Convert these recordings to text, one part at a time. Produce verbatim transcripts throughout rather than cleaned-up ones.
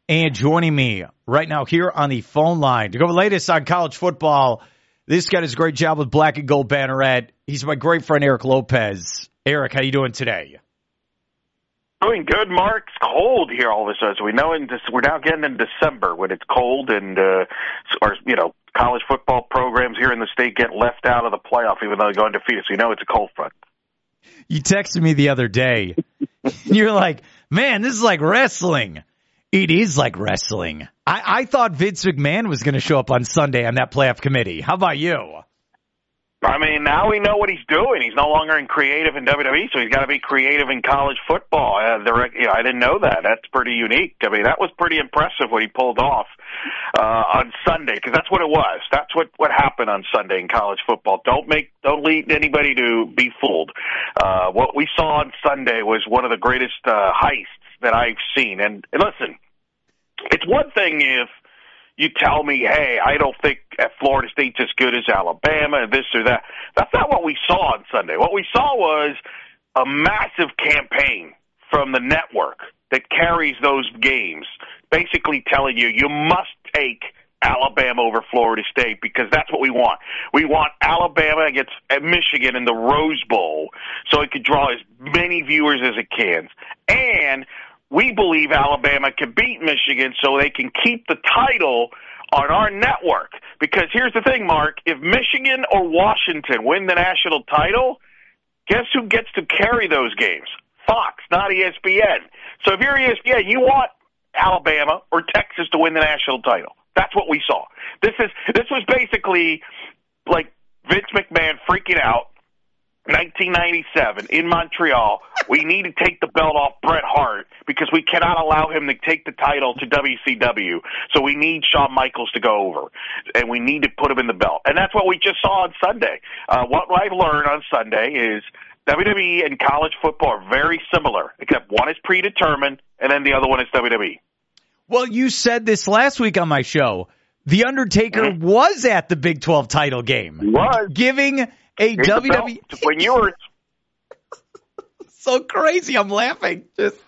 And joining me right now here on the phone line to go over the latest on college football, this guy does a great job with Black and Gold Banneret. He's my great friend, Eric Lopez. Eric, how you doing today? Doing good, Mark. It's cold here all of a sudden. So we know in this, we're now getting in December when it's cold, and uh, our you know college football programs here in the state get left out of the playoff, even though they're going undefeated. So you know it's a cold front. You texted me the other day. You're like, man, this is like wrestling. It is like wrestling. I, I thought Vince McMahon was going to show up on Sunday on that playoff committee. How about you? I mean, now we know what he's doing. He's no longer in creative in W W E, so he's got to be creative in college football. Uh, the, you know, I didn't know that. That's pretty unique. I mean, that was pretty impressive what he pulled off uh, on Sunday, because that's what it was. That's what, what happened on Sunday in college football. Don't make, don't lead anybody to be fooled. Uh, what we saw on Sunday was one of the greatest uh, heists that I've seen. And, and listen, it's one thing if you tell me, hey, I don't think Florida State's as good as Alabama, this or that. That's not what we saw on Sunday. What we saw was a massive campaign from the network that carries those games, basically telling you you must take Alabama over Florida State because that's what we want. We want Alabama against Michigan in the Rose Bowl so it could draw as many viewers as it can. And we believe Alabama can beat Michigan so they can keep the title on our network. Because here's the thing, Mark. If Michigan or Washington win the national title, guess who gets to carry those games? Fox, not E S P N. So if you're E S P N, you want Alabama or Texas to win the national title. That's what we saw. This is this was basically like Vince McMahon freaking out. nineteen ninety-seven in Montreal, we need to take the belt off Bret Hart because we cannot allow him to take the title to W C W. So we need Shawn Michaels to go over, and we need to put him in the belt. And that's what we just saw on Sunday. Uh, what I've learned on Sunday is W W E and college football are very similar, except one is predetermined, and then the other one is W W E. Well, you said this last week on my show. The Undertaker mm-hmm. was at the Big twelve title game. He was. Giving a Here's W W E. When you were so crazy, I'm laughing. Just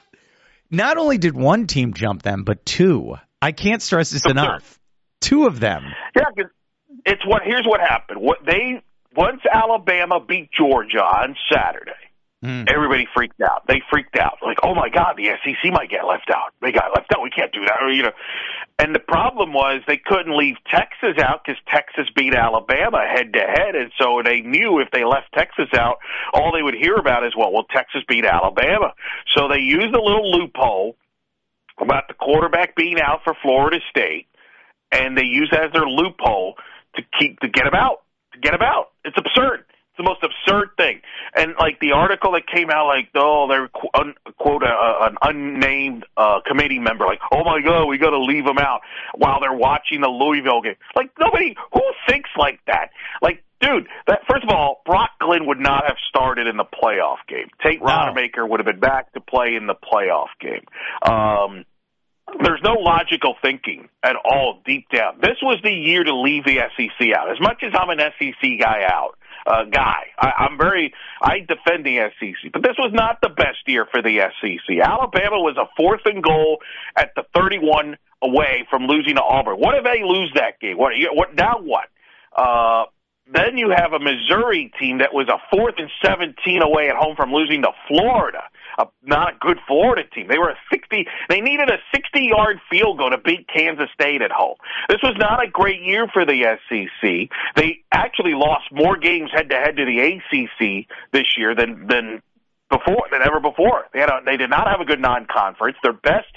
not only did one team jump them, but two. I can't stress this enough. Two of them. Yeah, because it's what. Here's what happened. What they once Alabama beat Georgia on Saturday. Mm. Everybody freaked out. They freaked out. Like, oh my God, the S E C might get left out. They got left out. We can't do that. Or, you know. And the problem was they couldn't leave Texas out because Texas beat Alabama head to head, and so they knew if they left Texas out, all they would hear about is, well, well, Texas beat Alabama. So they used a little loophole about the quarterback being out for Florida State, and they used that as their loophole to keep to get him out. To get him out. It's absurd. The most absurd thing. And like the article that came out, like, oh, they're un, quote a, an unnamed uh, committee member, like, oh my God, we got to leave them out while they're watching the Louisville game. Like, nobody who thinks like that. Like, dude, that first of all, Brock Glenn would not have started in the playoff game. Tate wow. Rodemaker would have been back to play in the playoff game. Um, There's no logical thinking at all deep down. This was the year to leave the S E C out. As much as I'm an S E C guy out. Uh, guy. I, I'm very, I defend the S E C, but this was not the best year for the S E C. Alabama was a fourth and goal at the thirty-one away from losing to Auburn. What if they lose that game? What, what now what? Uh, then you have a Missouri team that was a fourth and seventeen away at home from losing to Florida. A, not a good Florida team. They were a sixty. They needed a sixty-yard field goal to beat Kansas State at home. This was not a great year for the S E C. They actually lost more games head-to-head to the A C C this year than than before than ever before. They had a, they did not have a good non-conference. Their best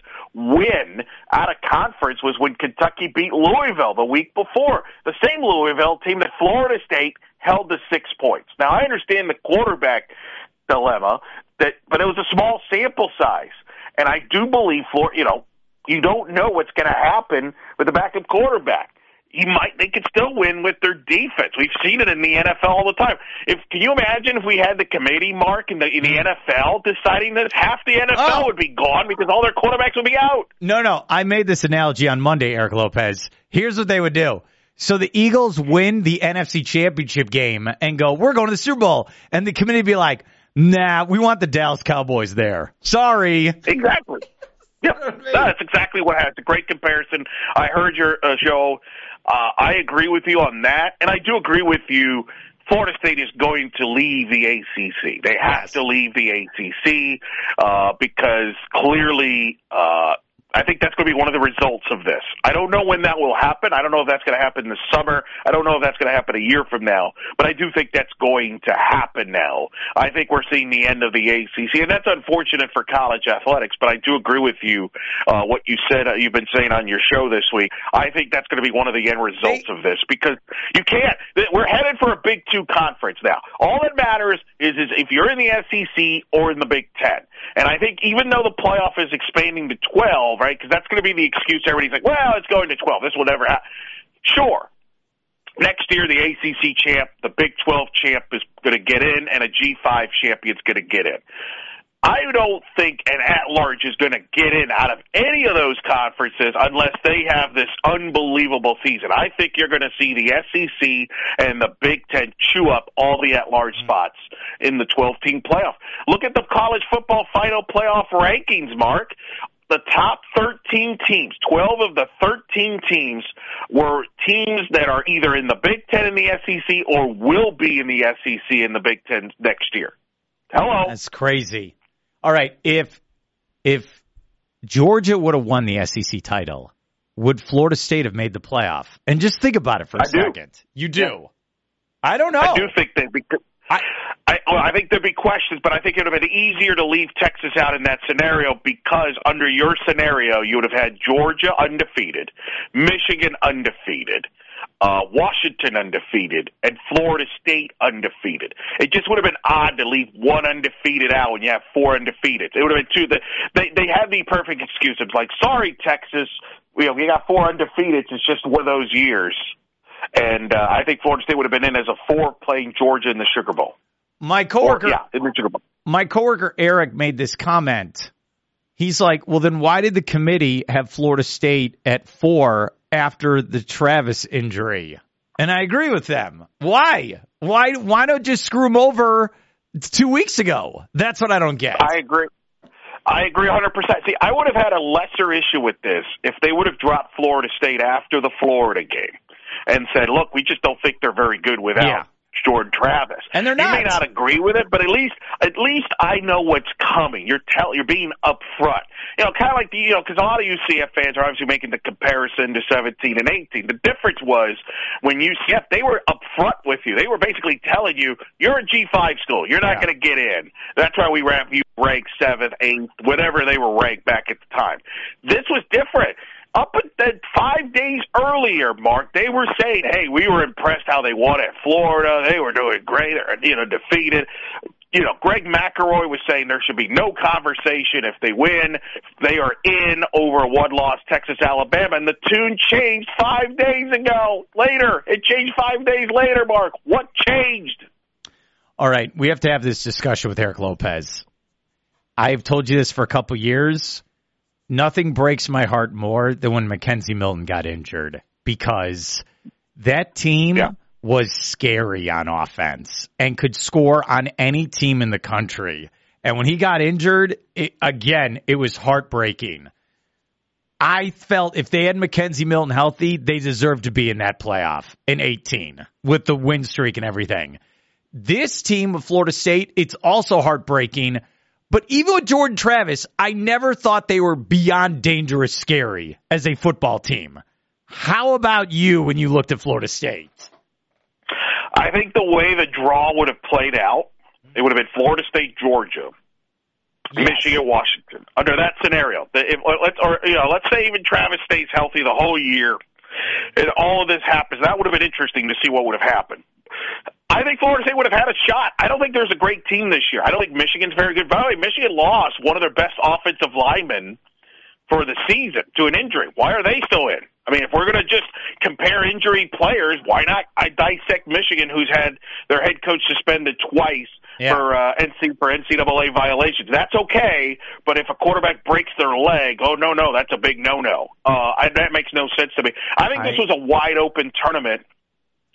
win out of conference was when Kentucky beat Louisville the week before. The same Louisville team that Florida State held to six points. Now I understand the quarterback dilemma. That, but it was a small sample size, and I do believe, for you know, you don't know what's going to happen with the backup quarterback. You might, they could still win with their defense. We've seen it in the N F L all the time. If can you imagine if we had the committee, Mark, in the in the N F L deciding that half the N F L oh. would be gone because all their quarterbacks would be out? No, no, I made this analogy on Monday, Eric Lopez. Here's what they would do. So the Eagles win the N F C Championship game and go, we're going to the Super Bowl, and the committee would be like, nah, we want the Dallas Cowboys there. Sorry. Exactly. Yep, no, that's exactly what happened. It's a great comparison. I heard your uh, show. Uh, I agree with you on that, and I do agree with you. Florida State is going to leave the A C C. They have yes. to leave the A C C uh, because clearly uh, I think that's going to be one of the results of this. I don't know when that will happen. I don't know if that's going to happen this summer. I don't know if that's going to happen a year from now. But I do think that's going to happen now. I think we're seeing the end of the A C C, and that's unfortunate for college athletics. But I do agree with you, uh, what you said, uh, you've been saying on your show this week. I think that's going to be one of the end results of this because you can't. We're headed for a Big Two conference now. All that matters is, is if you're in the S E C or in the Big Ten. And I think even though the playoff is expanding to twelve, right, because that's going to be the excuse everybody's like, well, it's going to twelve. This will never happen. Sure. Next year, the A C C champ, the Big twelve champ is going to get in, and a G five champion's going to get in. I don't think an at-large is going to get in out of any of those conferences unless they have this unbelievable season. I think you're going to see the S E C and the Big Ten chew up all the at-large spots in the twelve-team playoff. Look at the college football final playoff rankings, Mark. The top thirteen teams, twelve of the thirteen teams, were teams that are either in the Big Ten in the S E C or will be in the S E C in the Big Ten next year. Hello. That's crazy. All right, if if Georgia would have won the S E C title, would Florida State have made the playoff? And just think about it for a I second. Do. You do. Yeah. I don't know. I do think that because I, I, well, I think there'd be questions, but I think it would have been easier to leave Texas out in that scenario because under your scenario, you would have had Georgia undefeated, Michigan undefeated, Uh, Washington undefeated, and Florida State undefeated. It just would have been odd to leave one undefeated out when you have four undefeated. It would have been two. They they had the perfect excuse. It's like, sorry, Texas, we we got four undefeated. It's just one of those years. And uh, I think Florida State would have been in as a four playing Georgia in the Sugar Bowl. My coworker, or, yeah, in the Sugar Bowl. My coworker Eric made this comment. He's like, well, then why did the committee have Florida State at four after the Travis injury? And I agree with them. Why? Why Why not just screw them over two weeks ago? That's what I don't get. I agree. I agree one hundred percent. See, I would have had a lesser issue with this if they would have dropped Florida State after the Florida game and said, look, we just don't think they're very good without yeah. Jordan Travis. And they're not. You may not agree with it, but at least at least I know what's coming. You're tell you're being upfront. You know, kind of like the you know, because a lot of U C F fans are obviously making the comparison to seventeen and eighteen. The difference was when U C F they were upfront with you. They were basically telling you you're a G five school. You're not yeah. going to get in. That's why we ranked you ranked seventh, eighth, whatever they were ranked back at the time. This was different. Up at the five days earlier, Mark, they were saying, hey, we were impressed how they won at Florida. They were doing great, you know, defeated. You know, Greg McElroy was saying there should be no conversation if they win. They are in over one-loss Texas, Alabama. And the tune changed five days ago. Later. It changed five days later, Mark. What changed? All right. We have to have this discussion with Eric Lopez. I've told you this for a couple years. Nothing breaks my heart more than when Mackenzie Milton got injured because that team yeah. was scary on offense and could score on any team in the country. And when he got injured, it, again, it was heartbreaking. I felt if they had Mackenzie Milton healthy, they deserved to be in that playoff in eighteen with the win streak and everything. This team of Florida State, it's also heartbreaking. But even with Jordan Travis, I never thought they were beyond dangerous scary as a football team. How about you when you looked at Florida State? I think the way the draw would have played out, it would have been Florida State, Georgia, yes. Michigan, Washington. Under that scenario, if, let's or you know, let's say even Travis stays healthy the whole year, and all of this happens. That would have been interesting to see what would have happened. I think Florida State would have had a shot. I don't think there's a great team this year. I don't think Michigan's very good. By the way, Michigan lost one of their best offensive linemen for the season to an injury. Why are they still in? I mean, if we're going to just compare injury players, why not I dissect Michigan, who's had their head coach suspended twice yeah. for uh, N C for N C double A violations? That's okay, but if a quarterback breaks their leg, oh, no, no, that's a big no-no. Uh, I, that makes no sense to me. I think I, this was a wide-open tournament.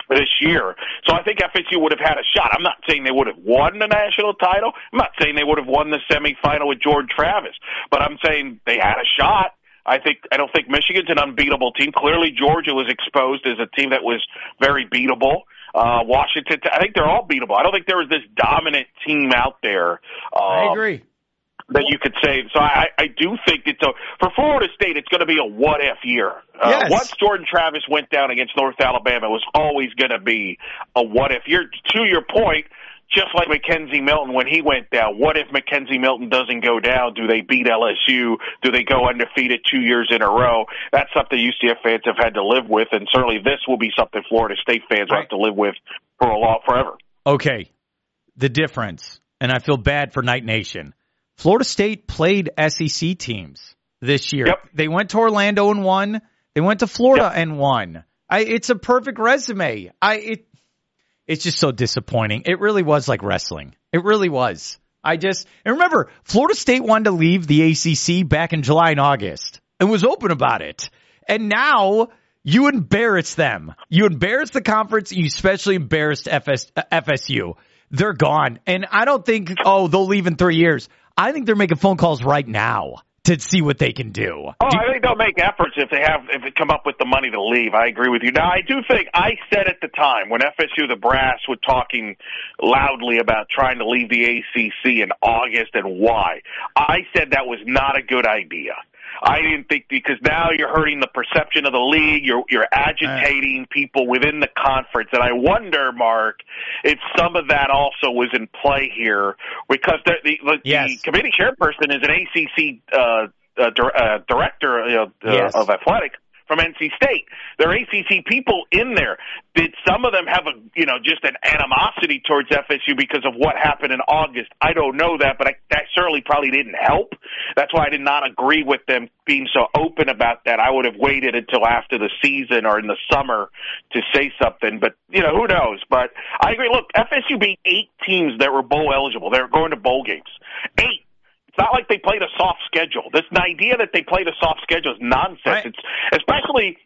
this year. So I think F S U would have had a shot. I'm not saying they would have won the national title. I'm not saying they would have won the semifinal with Jordan Travis, but I'm saying they had a shot. I think I don't think Michigan's an unbeatable team. Clearly, Georgia was exposed as a team that was very beatable. Uh, Washington, I think they're all beatable. I don't think there was this dominant team out there. Uh, I agree. That you could say. So I, I do think it's a, for Florida State, it's going to be a what-if year. Uh, Yes. Once Jordan Travis went down against North Alabama, it was always going to be a what-if year. To your point, just like Mackenzie Milton when he went down, what if Mackenzie Milton doesn't go down? Do they beat L S U? Do they go undefeated two years in a row? That's something U C F fans have had to live with, and certainly this will be something Florida State fans will have to live with for a long, forever. Okay, the difference, and I feel bad for Night Nation. Florida State played S E C teams this year. Yep. They went to Orlando and won. They went to Florida Yep. and won. I, it's a perfect resume. I it, it's just so disappointing. It really was like wrestling. It really was. I just and remember, Florida State wanted to leave the A C C back in July and August and was open about it. And now you embarrass them. You embarrass the conference. You especially embarrassed F S, F S U. They're gone. And I don't think, oh, they'll leave in three years. I think they're making phone calls right now to see what they can do. Oh, do I think they'll make efforts if they have if they come up with the money to leave. I agree with you. Now, I do think I said at the time when F S U, the brass, were talking loudly about trying to leave the A C C in August and why. I said that was not a good idea. I didn't think because now you're hurting the perception of the league. You're you're agitating people within the conference, and I wonder, Mark, if some of that also was in play here because the the, the, Yes. the committee chairperson is an A C C uh, uh, dir- uh, director uh, uh, Yes. of athletics from N C State. There are A C C people in there. Did some of them have a you know just an animosity towards F S U because of what happened in August? I don't know that, but I, that certainly probably didn't help. That's why I did not agree with them being so open about that. I would have waited until after the season or in the summer to say something. But you know who knows? But I agree. Look, F S U beat eight teams that were bowl eligible. They were going to bowl games. Eight. It's not like they played a soft schedule. This idea that they played a soft schedule is nonsense. Right. It's especially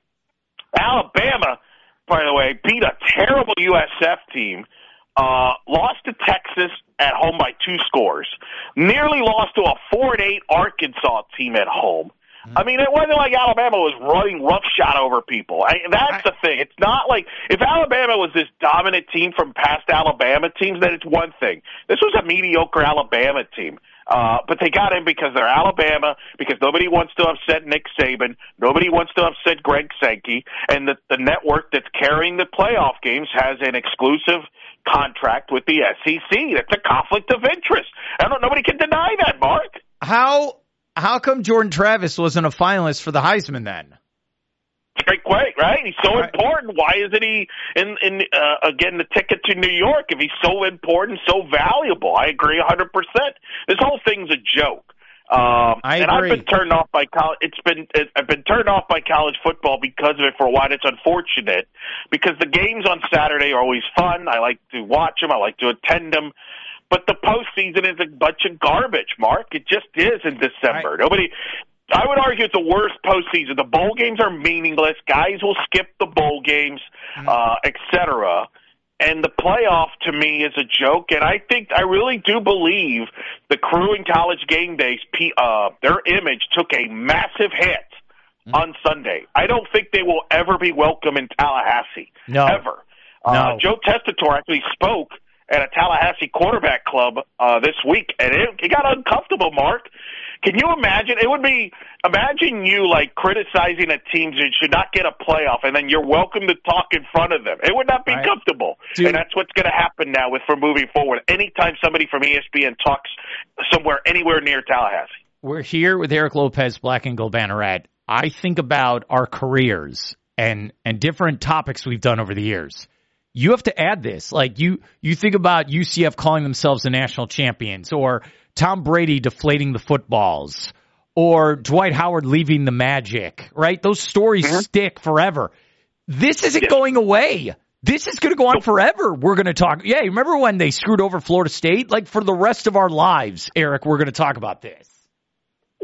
Alabama, by the way, beat a terrible U S F team, uh, lost to Texas at home by two scores, nearly lost to a four and eight Arkansas team at home. I mean, it wasn't like Alabama was running roughshod over people. I, that's the thing. It's not like if Alabama was this dominant team from past Alabama teams, then it's one thing. This was a mediocre Alabama team. Uh, but they got in because they're Alabama, because nobody wants to upset Nick Saban, nobody wants to upset Greg Sankey, and the, the network that's carrying the playoff games has an exclusive contract with the S E C. That's a conflict of interest. I don't. Nobody can deny that, Mark. How how come Jordan Travis wasn't a finalist for the Heisman then? Great, great, right? He's so Right. important. Why isn't he in, in uh, again the ticket to New York if he's so important, so valuable? I agree one hundred percent. This whole thing's a joke. Um, I and agree. I've been turned off by college. It's been it, I've been turned off by college football because of it for a while. It's unfortunate because the games on Saturday are always fun. I like to watch them. I like to attend them. But the postseason is a bunch of garbage, Mark. It just is in December. Right. Nobody. I would argue it's the worst postseason. The bowl games are meaningless. Guys will skip the bowl games, uh, et cetera. And the playoff, to me, is a joke. And I think, I really do believe the crew in College Game Days, uh, their image took a massive hit on Sunday. I don't think they will ever be welcome in Tallahassee. No. Ever. Uh, No. Joe Testator actually spoke at a Tallahassee quarterback club uh, this week, and it, it got uncomfortable, Mark. Can you imagine? It would be, imagine you, like, criticizing a team that should not get a playoff, and then you're welcome to talk in front of them. It would not be Right. comfortable. Dude. And that's what's going to happen now with for moving forward. Anytime somebody from E S P N talks somewhere, anywhere near Tallahassee. We're here with Eric Lopez, Black and Gold Banneret. I think about our careers and, and different topics we've done over the years. You have to add this. Like, you, you think about U C F calling themselves the national champions, or Tom Brady deflating the footballs, or Dwight Howard leaving the Magic, right? Those stories Mm-hmm. stick forever. This isn't Yeah. going away. This is going to go on forever. We're going to talk. Yeah, you remember when they screwed over Florida State? Like, for the rest of our lives, Eric, we're going to talk about this.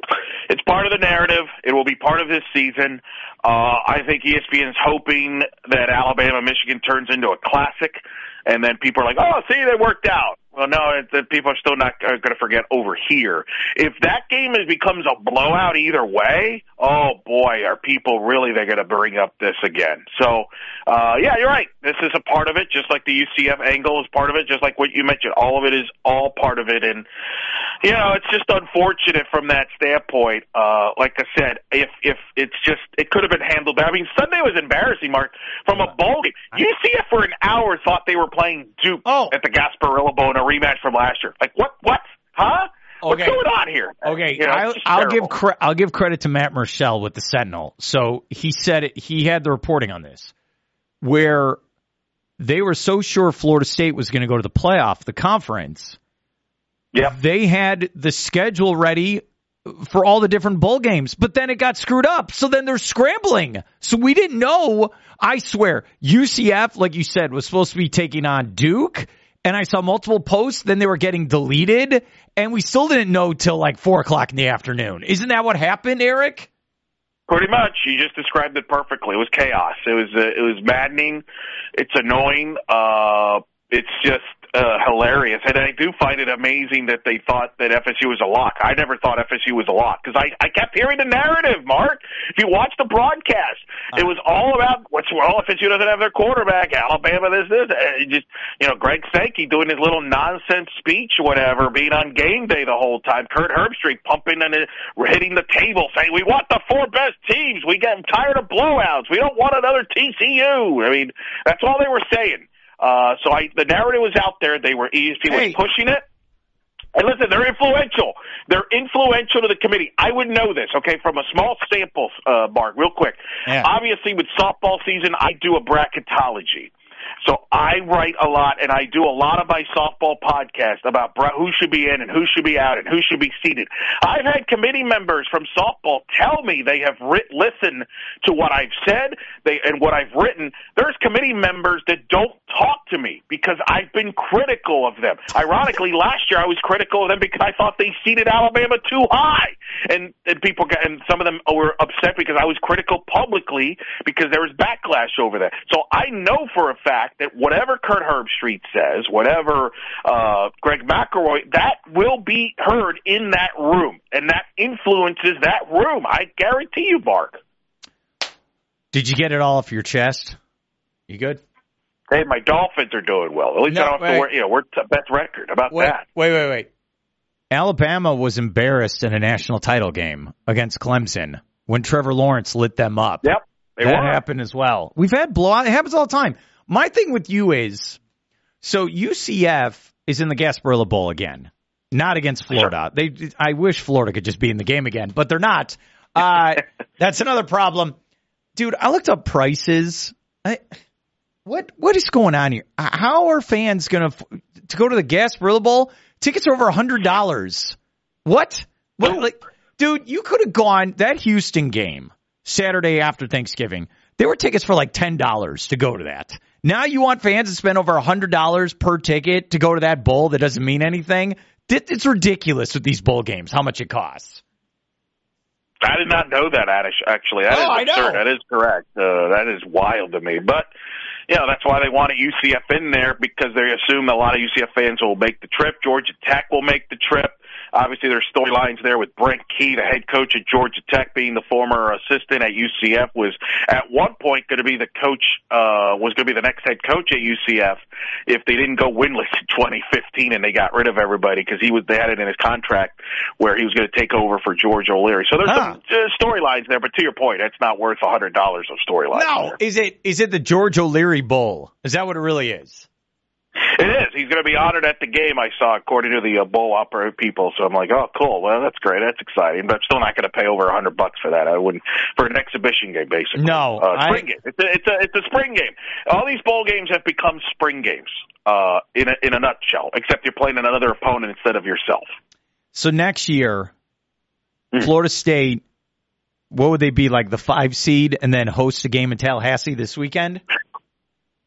it's part of the narrative. It will be part of this season. Uh, I think E S P N is hoping that Alabama Michigan turns into a classic, and then people are like, "Oh, see, they worked out." Well, no, it, the people are still not going to forget over here. If that game is, becomes a blowout either way, oh boy, are people really they're going to bring up this again? So, uh, yeah, you're right. This is a part of it, just like the U C F angle is part of it, just like what you mentioned. All of it is all part of it, and you know, it's just unfortunate from that standpoint. Uh, like I said, if if it's just it could have been handled better. I mean, Sunday was embarrassing, Mark, from a bowl game. U C F for an hour thought they were playing Duke oh. at the Gasparilla Bowl in a rematch from last year. Like what? What? Huh? What's okay. going on here? Okay, you know, I'll, I'll give cre- I'll give credit to Matt Murschel with the Sentinel. So he said it, he had the reporting on this, where they were so sure Florida State was going to go to the playoff, the conference. Yeah, they had the schedule ready for all the different bowl games, but then it got screwed up. So then they're scrambling. So we didn't know. I swear, U C F, like you said, was supposed to be taking on Duke. And I saw multiple posts, then they were getting deleted, and we still didn't know till like four o'clock in the afternoon. Isn't that what happened, Eric? Pretty much. You just described it perfectly. It was chaos. It was uh, it was maddening. It's annoying. Uh, it's just uh, hilarious. And I do find it amazing that they thought that F S U was a lock. I never thought F S U was a lock because I, I kept hearing the narrative, Mark. If you watch the broadcast, it was all about what's well, F S U doesn't have their quarterback. Alabama, this, this. And just, you know, Greg Sankey doing his little nonsense speech or whatever, being on game day the whole time. Kurt Herbstreit pumping and hitting the table saying, we want the four best teams. We get tired of blowouts. We don't want another T C U. I mean, that's all they were saying. Uh, so I, the narrative was out there. They were, E S P N was pushing it. And listen, they're influential. They're influential to the committee. I would know this, okay, from a small sample, uh, Mark, real quick. Yeah. Obviously, with softball season, I do a bracketology. So I write a lot, and I do a lot of my softball podcast about who should be in and who should be out and who should be seated. I've had committee members from softball tell me they have writ- listened to what I've said they, and what I've written. There's committee members that don't talk to me because I've been critical of them. Ironically, last year I was critical of them because I thought they seated Alabama too high. And, and people got, and some of them were upset because I was critical publicly because there was backlash over that. So I know for a fact that whatever Kurt Herbstreit says, whatever uh, Greg McElroy, that will be heard in that room, and that influences that room. I guarantee you, Mark. Did you get it all off your chest? You good? Hey, my Dolphins are doing well. At least no, I don't have to worry. You know, we're t- best record. How about wait, that? Wait, wait, wait. Alabama was embarrassed in a national title game against Clemson when Trevor Lawrence lit them up. Yep, they that were. happened as well. We've had blowout. It happens all the time. My thing with you is, so U C F is in the Gasparilla Bowl again, not against Florida. They, I wish Florida could just be in the game again, but they're not. Uh, that's another problem. Dude, I looked up prices. I, what What is going on here? How are fans going to to go to the Gasparilla Bowl? Tickets are over one hundred dollars. What? What? Like, dude, you could have gone that Houston game Saturday after Thanksgiving. There were tickets for like ten dollars to go to that. Now you want fans to spend over one hundred dollars per ticket to go to that bowl that doesn't mean anything? It's ridiculous with these bowl games, how much it costs. I did not know that, actually. That oh, is absurd. That is correct. Uh, that is wild to me. But, you know, that's why they wanted U C F in there, because they assume a lot of U C F fans will make the trip. Georgia Tech will make the trip. Obviously, there's storylines there with Brent Key, the head coach at Georgia Tech, being the former assistant at U C F, was at one point going to be the coach, uh, was going to be the next head coach at U C F if they didn't go winless in twenty fifteen and they got rid of everybody, because he was they had it in his contract where he was going to take over for George O'Leary. So there's huh. some uh, storylines there, but to your point, it's not worth one hundred dollars of storylines. No, there. is it is it the George O'Leary Bowl? Is that what it really is? It is. He's going to be honored at the game, I saw, according to the uh, bowl opera people. So I'm like, oh, cool. Well, that's great. That's exciting. But I'm still not going to pay over a hundred bucks for that. I wouldn't for an exhibition game, basically. No, uh, spring I... game. It's a, it's a it's a spring game. All these bowl games have become spring games, uh, in a, in a nutshell. Except you're playing another opponent instead of yourself. So next year, mm. Florida State, what would they be, like the five seed, and then host a game in Tallahassee this weekend?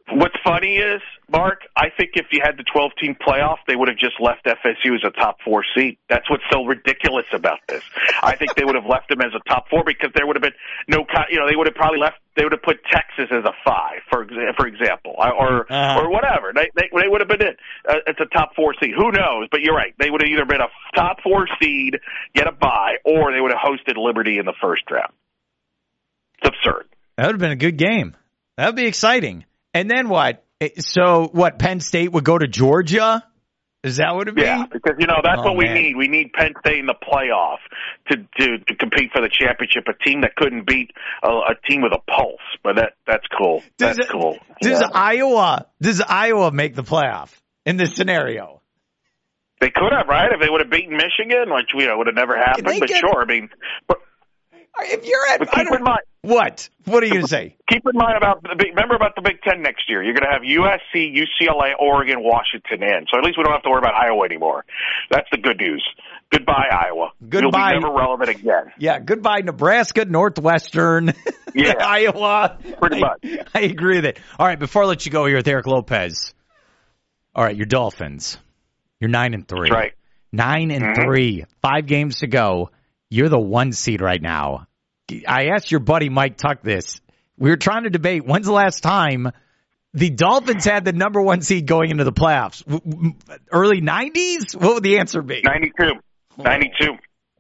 What's funny is, Mark, I think if you had the twelve-team playoff, they would have just left F S U as a top four seed. That's what's so ridiculous about this. I think they would have left them as a top four because there would have been no, you know, they would have probably left, they would have put Texas as a five, for for example, or uh-huh. or whatever. They, they they would have been it. Uh, it's a top four seed. Who knows? But you're right. They would have either been a top four seed, get a bye, or they would have hosted Liberty in the first round. It's absurd. That would have been a good game. That would be exciting. And then what? So what? Penn State would go to Georgia? Is that what it means? Yeah, because you know that's oh, what we man. need. We need Penn State in the playoff to to, to compete for the championship. A team that couldn't beat a, a team with a pulse. But that that's cool. Does that's it, cool. Does yeah. Iowa? Does Iowa make the playoff in this scenario? They could have, right? If they would have beaten Michigan, which you know would have never happened. But get, sure, I mean, but, if you're at, but keep in mind. What? What are you going to say? Keep in mind about the big, remember about the Big Ten next year. You're going to have U S C, U C L A, Oregon, Washington in. So at least we don't have to worry about Iowa anymore. That's the good news. Goodbye, Iowa. Goodbye. You'll be never relevant again. Yeah, goodbye, Nebraska, Northwestern, yeah. Iowa. Pretty much. I, I agree with it. All right, before I let you go here with Eric Lopez. All right, your Dolphins. You're nine and three. That's right. Nine and mm-hmm. three. Five games to go. You're the one seed right now. I asked your buddy Mike Tuck this. We were trying to debate when's the last time the Dolphins had the number one seed going into the playoffs. Early nineties? What would the answer be? ninety-two. ninety-two.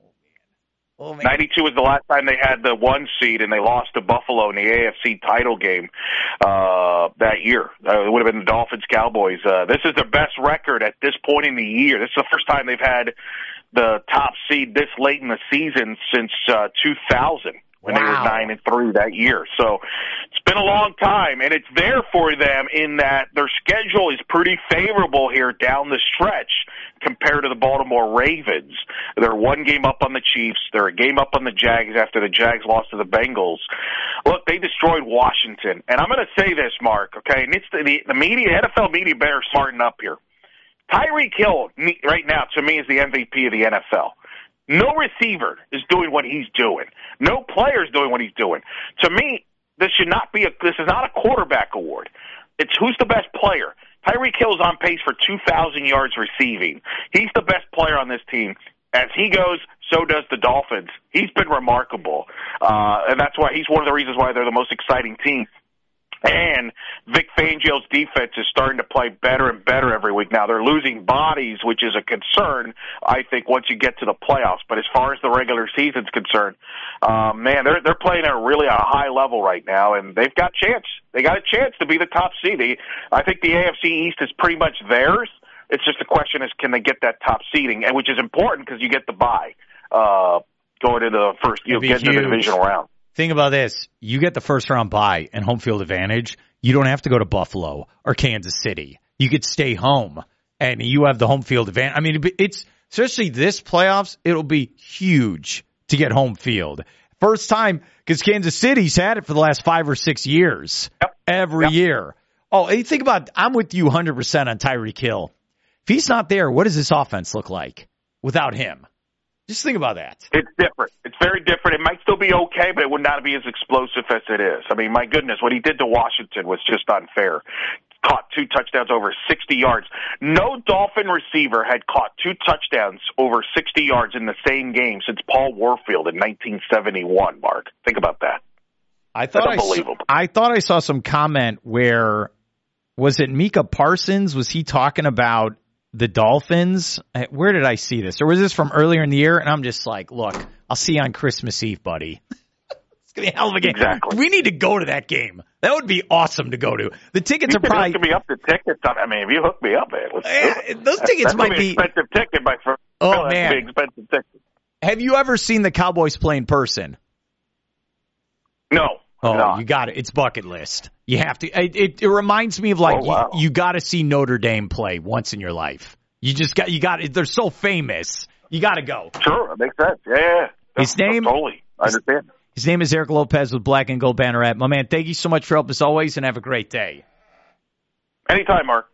Oh, man. ninety-two was the last time they had the one seed, and they lost to Buffalo in the A F C title game uh, that year. Uh, it would have been the Dolphins-Cowboys. Uh, this is their best record at this point in the year. This is the first time they've had the top seed this late in the season since uh, two thousand when wow. they were nine and three that year. So it's been a long time, and it's there for them in that their schedule is pretty favorable here down the stretch compared to the Baltimore Ravens. They're one game up on the Chiefs. They're a game up on the Jags after the Jags lost to the Bengals. Look, they destroyed Washington, and I'm going to say this, Mark. Okay, and it's the, the, the media, N F L media, better smarten up here. Tyreek Hill, right now, to me, is the M V P of the N F L. No receiver is doing what he's doing. No player is doing what he's doing. To me, this should not be a. This is not a quarterback award. It's who's the best player. Tyreek Hill is on pace for two thousand yards receiving. He's the best player on this team. As he goes, so does the Dolphins. He's been remarkable, uh, and that's why he's one of the reasons why they're the most exciting team. And Vic Fangio's defense is starting to play better and better every week. Now, they're losing bodies, which is a concern, I think, once you get to the playoffs. But as far as the regular season's concerned, um, man, they're they're playing at a really a high level right now, and they've got chance. They got a chance to be the top seed. They, I think the A F C East is pretty much theirs. It's just the question is, can they get that top seeding, and which is important because you get the bye uh, going into the first, you know, get into the divisional round. Think about this. You get the first round bye and home field advantage. You don't have to go to Buffalo or Kansas City. You could stay home and you have the home field advantage. I mean, it's especially this playoffs, it'll be huge to get home field. First time because Kansas City's had it for the last five or six years. Yep. Every yep. year. Oh, you think about, I'm with you one hundred percent on Tyreek Hill. If he's not there, what does this offense look like without him? Just think about that. It's different. It's very different. It might still be okay, but it would not be as explosive as it is. I mean, my goodness, what he did to Washington was just unfair. Caught two touchdowns over sixty yards. No Dolphin receiver had caught two touchdowns over sixty yards in the same game since Paul Warfield in nineteen seventy-one, Mark. Think about that. I thought That's I unbelievable. Saw, I thought I saw some comment where, was it Micah Parsons? Was he talking about the Dolphins? Where did I see this? Or was this from earlier in the year? And I'm just like, look, I'll see you on Christmas Eve, buddy. It's going to be a hell of a game. Exactly. We need to go to that game. That would be awesome to go to. The tickets you are probably... You can hook me up the tickets. I mean, if you hook me up, man. Yeah, those tickets that's might be... be... expensive ticket, my friend. Oh, that's man. Be expensive ticket. Have you ever seen the Cowboys play in person? No. Oh, no. You got it. It's bucket list. You have to. It, it, it reminds me of like, oh, wow. you, you got to see Notre Dame play once in your life. You just got, you got, they're so famous. You got to go. Sure, that makes sense. Yeah, yeah. His name, totally. I understand. His, his name is Eric Lopez with Black and Gold Banneret. My man, thank you so much for help as always, and have a great day. Anytime, Mark.